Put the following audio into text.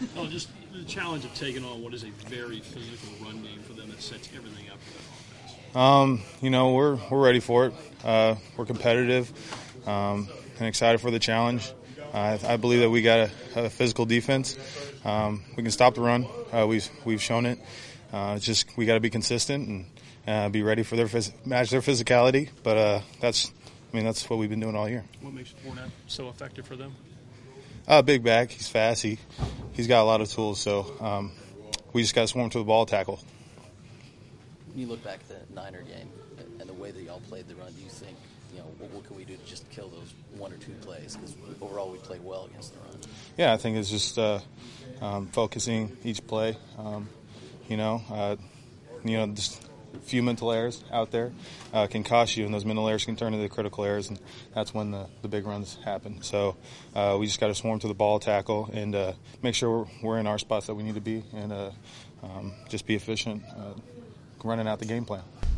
Oh, just the challenge of taking on what is a very physical run game for them that sets everything up for that offense. We're ready for it. We're competitive and excited for the challenge. I believe that we got a physical defense. We can stop the run. We've shown it. It's just we got to be consistent and be ready for match their physicality. But that's what we've been doing all year. What makes Fournette so effective for them? Big back. He's fast. He's got a lot of tools. So we just got to swarm to the ball tackle. When you look back at the Niner game and the way that y'all played the run, do you think, what can we do to just kill those one or two plays? Because overall we played well against the run. Yeah, I think it's just focusing each play. Just a few mental errors out there can cost you, and those mental errors can turn into critical errors, and that's when the big runs happen. So we just got to swarm to the ball, tackle, and make sure we're in our spots that we need to be, and just be efficient running out the game plan.